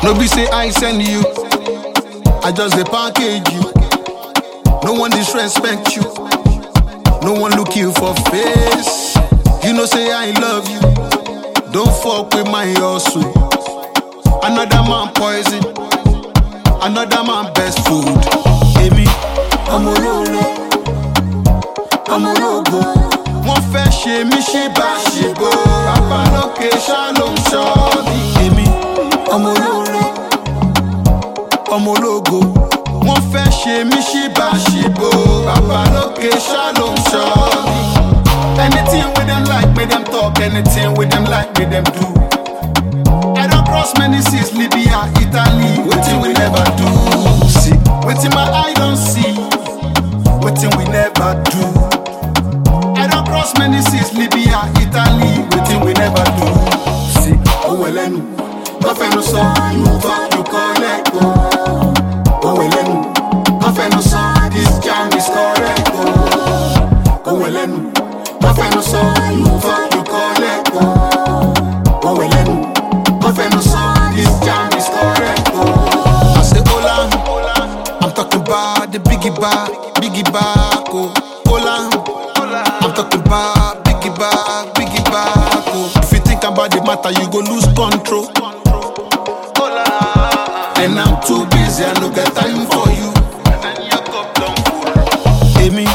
No be say I send you, I just dey package you. No one disrespect you, no one look you for face. You know say I love you, don't fuck with my hustle. Another man poison, another man best food. Emi, I'm ológo. Wọ́n fẹ́ ṣe mí ṣe bá ṣe bó. Bàbá lókè shalom ṣọ́ọ̀bì. Emi, I'm ológo. Wọ́n fẹ́ ṣe mí ṣe bá ṣe bó. Bàbá lókè shalom ṣọ́ọ̀bì. Anything with them like, make them talk. Anything with them like, make them do. I don't cross many seas, Libya, Italy. Wetin we never do. See, wetin my eye don't see. Wetin we never do. I don't cross many seas, Libya, Italy. Wetin we never do. See, Owelenu, nothing no so. You talk, you collect. Owelenu, nothing no so. This jam is correct. Owelenu, nothing no so. You talk, you collect. Owelenu, nothing no so. This jam is correct. I say hola, I'm talking about the biggie bar, oh. Hola, I'm talking about biggie bar, oh. If you think about the matter, you go lose control. Hola, and I'm too busy, I no get time for you. Emi,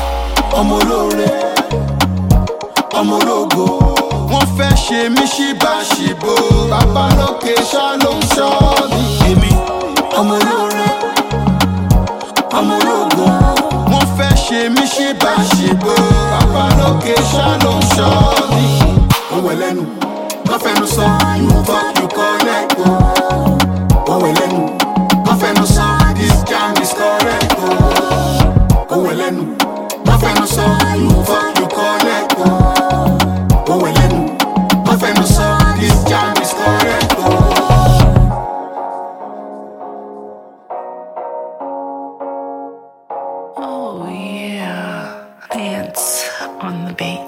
I'm ológo. Wọ́n fẹ́ ṣe mí ṣe bá ṣe bó. Bàbá lókè shalom ṣọ́ọ̀bì. Emi, I'm ológo. Wọ́n fẹ́ ṣe mí ṣe bá ṣe bó. Bàbá lókè shalom ṣọ́ọ̀bì. Owelenu, nothing no so. You talk, you collect. Owelenu, nothing no so. This jam is correct. Owelenu, nothing no so. You talk, you collect. Owelenu, nothing no so. This jam is correct. Oh yeah, dance on the beat.